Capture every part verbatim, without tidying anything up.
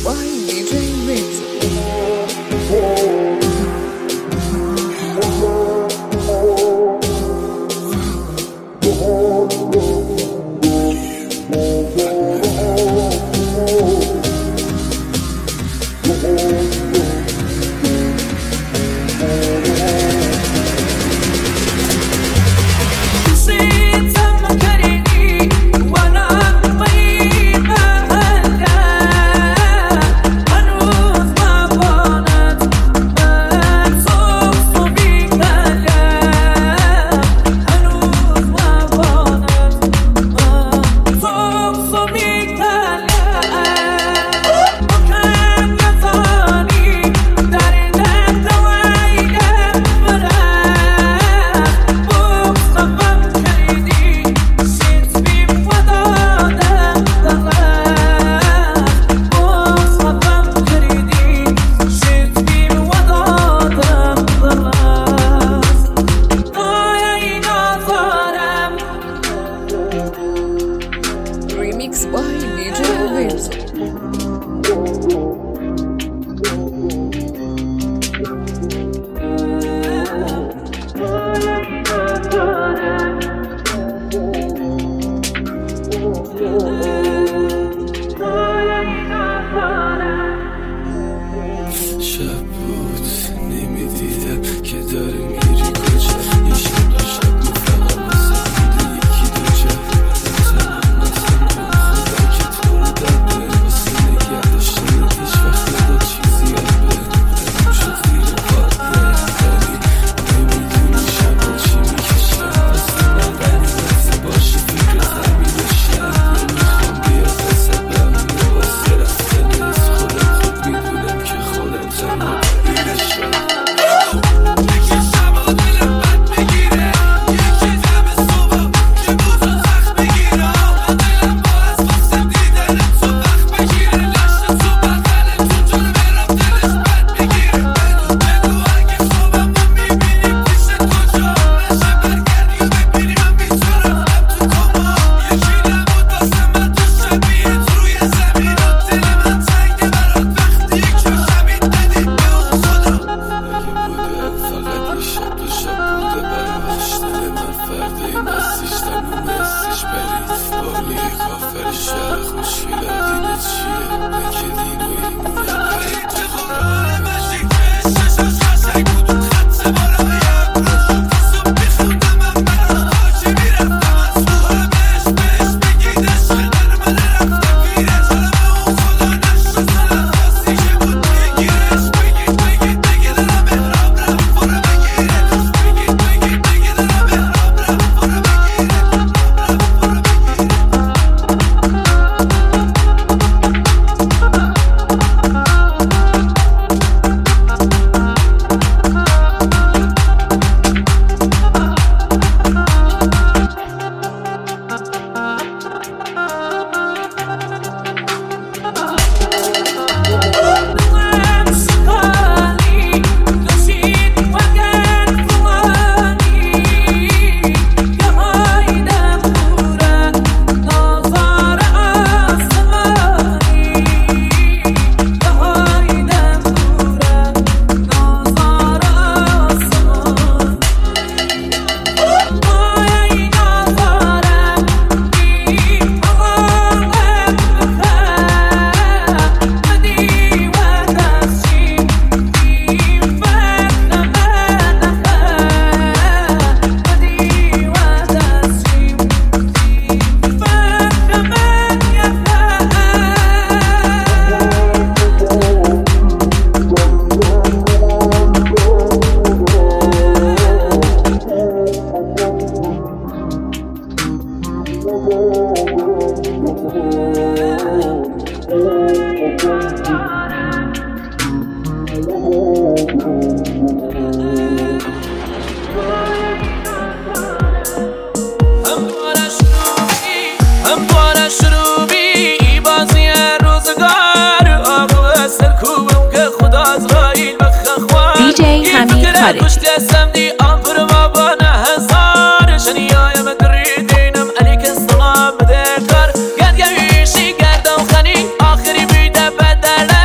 by D J Mix. Remix by D J Waves. شب بود نمیدیدم که داری میری کجا، یه شب دو شب بود فقط واسه دیده یکی دو جا. تنم نتن کن خدا که تو رو در بره واسه نگه داشتن هیچ وقت نداد چیزی هم بره. دلم شد زیر پاد بهتری نمیدونی شبا چی میکشم، واسه من بری واسه باشی فکر زمین و شهر. نمیخوام بیا بسبم یا واسه رفتن نیست، خودم خوب میدونم که خودم تنها بگیرشم. یکی شبا دلم بد بگیره، یکی دم صبح که بوزا زخم بگیره. و دلم باز واسه دیدن تو وقت بگیره، لشت تو بدنم تو جون برم دلش بد بگیره. بگو بگو اگه خوابم رو میبینی پیش کجا، نشه برگردی و ببینی من بیچارم تو کما. یکی نبود واسه من تو شبیهت روی زمین و دل من تنگه برات وقتی که زمین دادی به اون خدا. اگه بوده فقط یه شب دو شب بوده براش، دل من فرده این دستیش تموم استیش برید بالی کافر شهر خوشگل دینه چیه بکه دین و ایمونه برید چه خورای مشید بهشش از قشنگ بود اون خط بالایم روشون تصاب بیخوندم من برا حاجی میرفتم از روها بهش بهش بگید عشق در من رفته پیره جلم اون خدا نشه زنم خواستی که بود بگیرش. بگید بگید بگید دلم احرام رفت برو بگیرش. بگید بگید بگید دلم احرام رفت برو بگیرش. دی جی حمید خارجی. سلام بدر کار گرد گویشی گردم خنی آخری بیده بدرد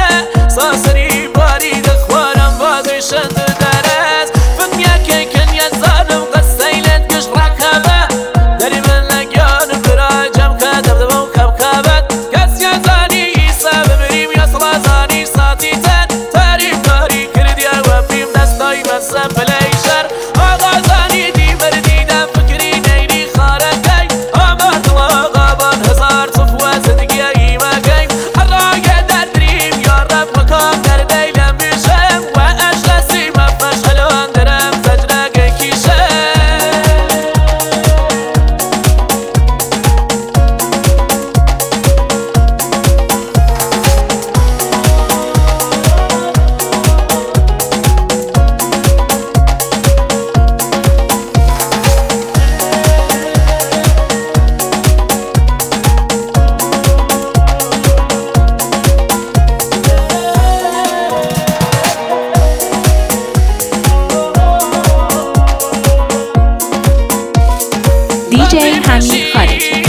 دیجی حمید خارجی.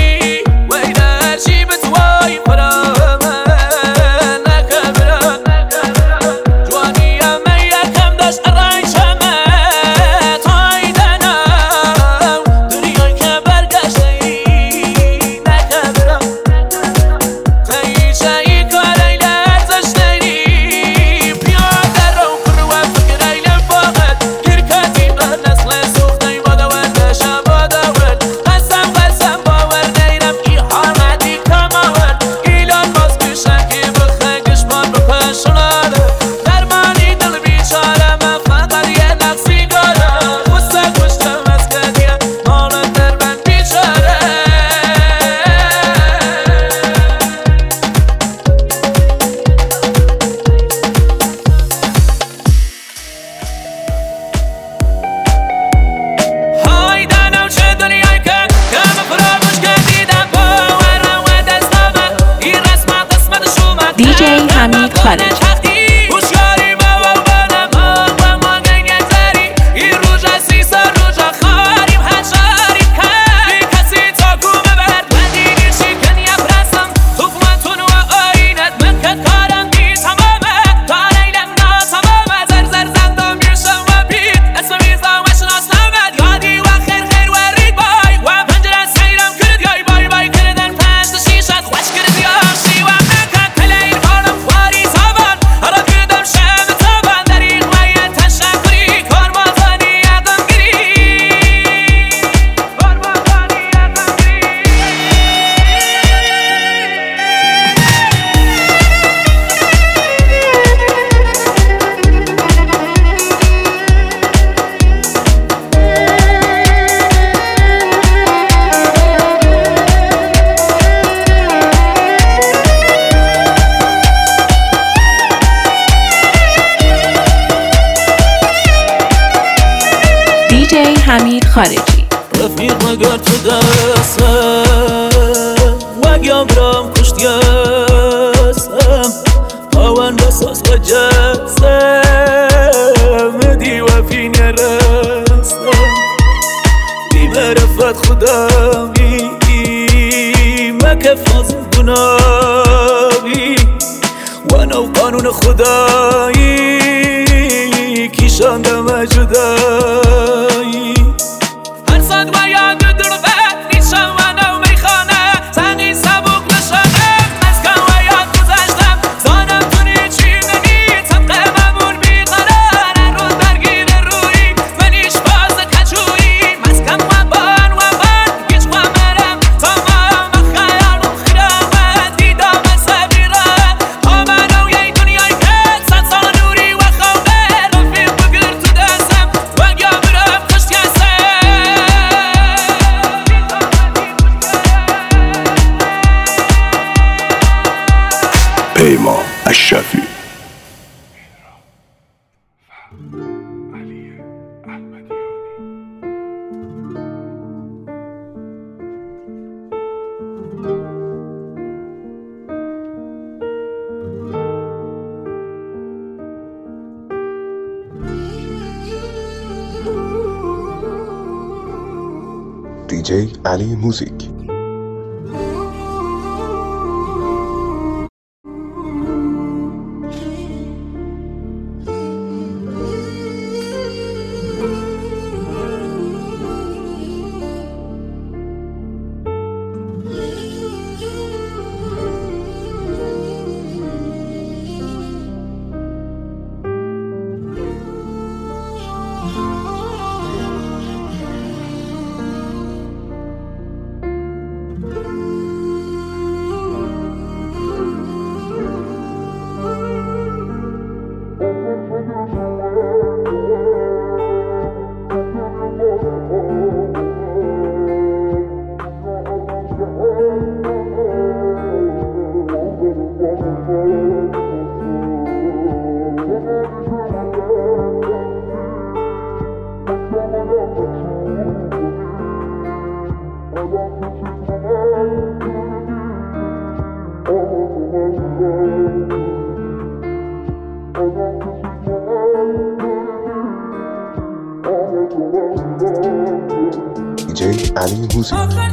دیجی حمید خارجی. دیجی حمید خارجی. رفیق مگر تو دستم وگم برام کشتیستم هاون بساس و جستم دی و فی نرستم بی معرفت خداوی مکف نازم گناهی و نو قانون خدایی کیشاندم جدایی هر صد و یاد دربت نیشم و نو میخانه زنی سبک نشانه از کن و یاد گذشتم زانم تونی چی منی طبق ممون بیقرار هر روز درگیر روی منیش باز کچوری مسکن و بان و بان گیچ و مرم تمام خیال و خیرامت دیدام سبیرم ها منو یه دنیای که صد سال نوری و خوبه رفیق بگر تو دستم و یا برم کشت پیمان اشرفی. دیجی علی موزیک. دیجی علی موزیک.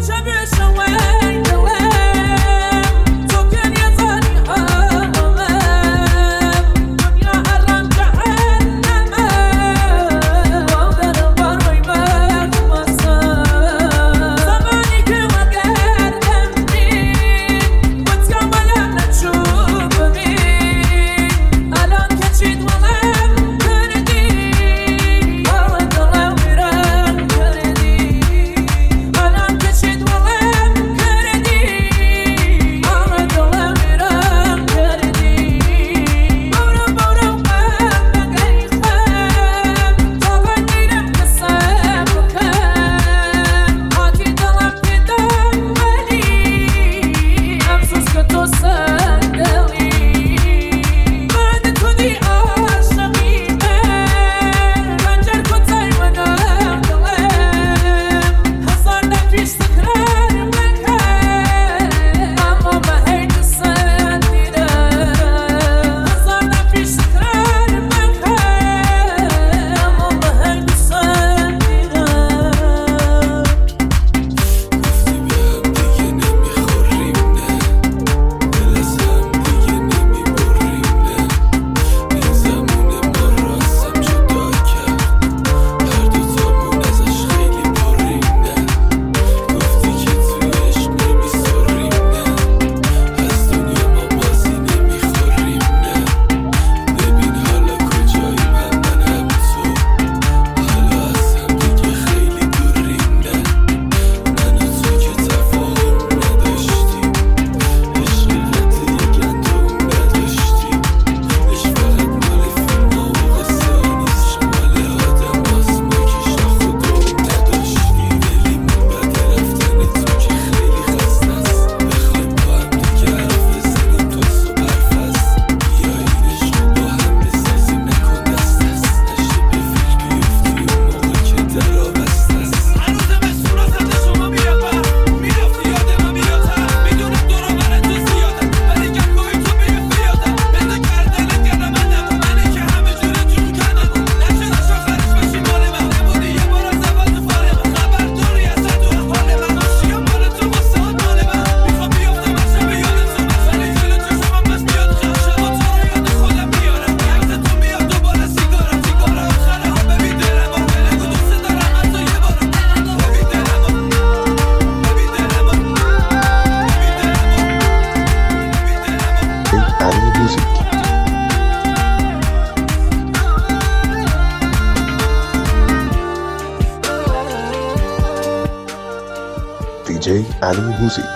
دیجی علی موزیک.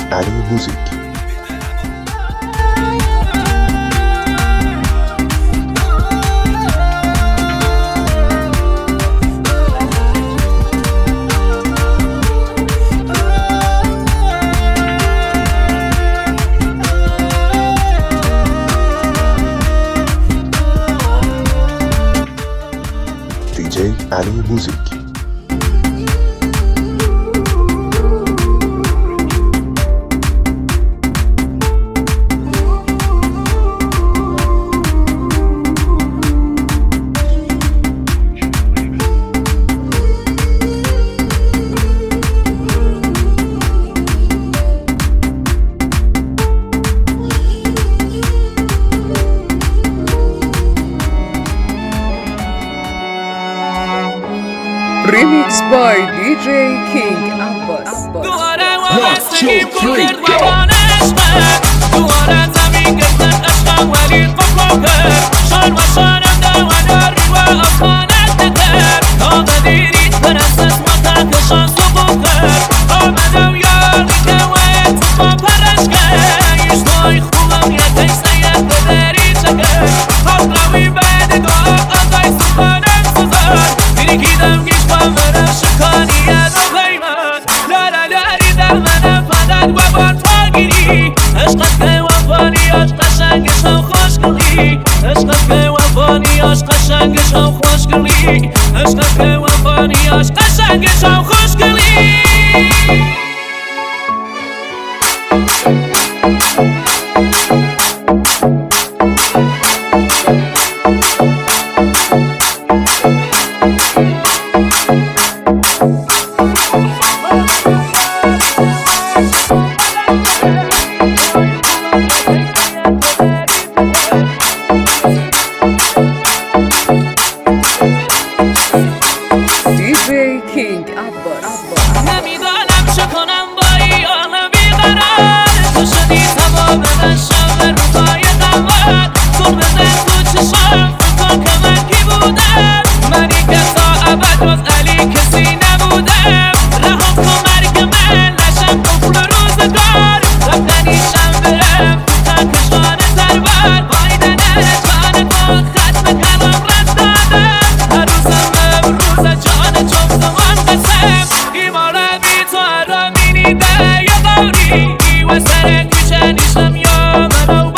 Ali Music. دی جی Ali Music. Remix by دی جی King Abbas. دوباره وابستگیم کن کرد و بانشمه دوباره زمین گفتن عشقم ولی قفل کرد شان و شانم دواناری و افغانت نتر تا قدیریت پرستس متکشان سقوط کرد آمدم یاری که و اتفا پرش کرد ایشتای خوبم یکی سید بدری چکر خود روی بعد دعا آقای سخانم سزار میریکیدم گیش با مرم شکانیت و پیمان لالا لاری در منم فدد و بار تاگیری عشقت که وفانیاش قشنگش هم خوشگلی عشقت که وفانیاش قشنگش هم خوشگلی عشقت که وفانیاش قشنگش هم خوشگلی دی جی King Abbas. نمیدانم چه کنم با ایان بیقرار تو شدی تمام من شب روزای قمر تو بزن تو چشم فکر که من کی بودم منی که تا ابد جز علی کسی نبودم رها کن مرگ من نشم قفل روزگار رفتنیشم برم تو تکشان سربر پایدن جان کن ختم کلام رد دادم هر روزم امروز جان چون زمان قسم ایمانم بی تو هر را مینیده یه باری و سر کوچه نیشم یا منو